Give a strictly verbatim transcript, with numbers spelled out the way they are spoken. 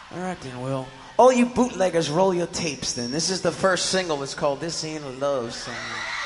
All right then, Will. All you bootleggers, roll your tapes then. This is the first single. It's called This Ain't a Love Song.